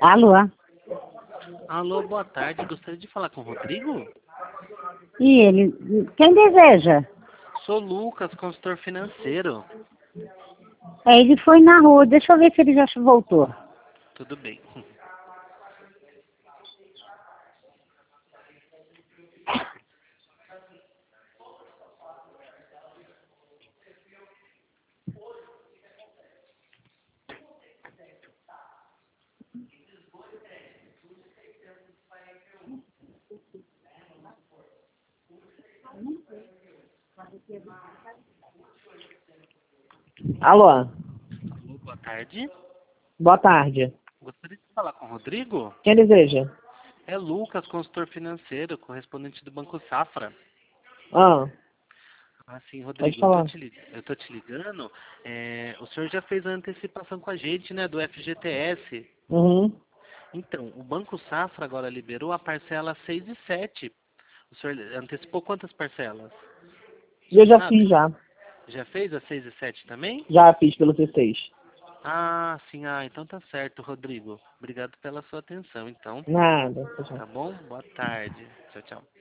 Alô? Alô, boa tarde. Gostaria de falar com o Rodrigo? E ele? Quem deseja? Sou Lucas, consultor financeiro. Ele foi na rua, deixa eu ver se ele já voltou. Tudo bem. Alô, Alô, boa tarde. boa tarde. Gostaria de falar com o Rodrigo? Quem deseja? É Lucas, consultor financeiro, correspondente do Banco Safra. Ah, Assim, pode Rodrigo, falar. eu tô te ligando. O senhor já fez a antecipação com a gente, né, do FGTS. Uhum. Então, o Banco Safra agora liberou a parcela 6 e 7. O senhor antecipou quantas parcelas? O Eu senhor já sabe? fiz já. Já fez a 6 e 7 também? Já fiz pelo C6. Ah, sim. Ah, então tá certo, Rodrigo. Obrigado pela sua atenção, então. Nada. Tchau, tchau. Tá bom? Boa tarde. Tchau, tchau.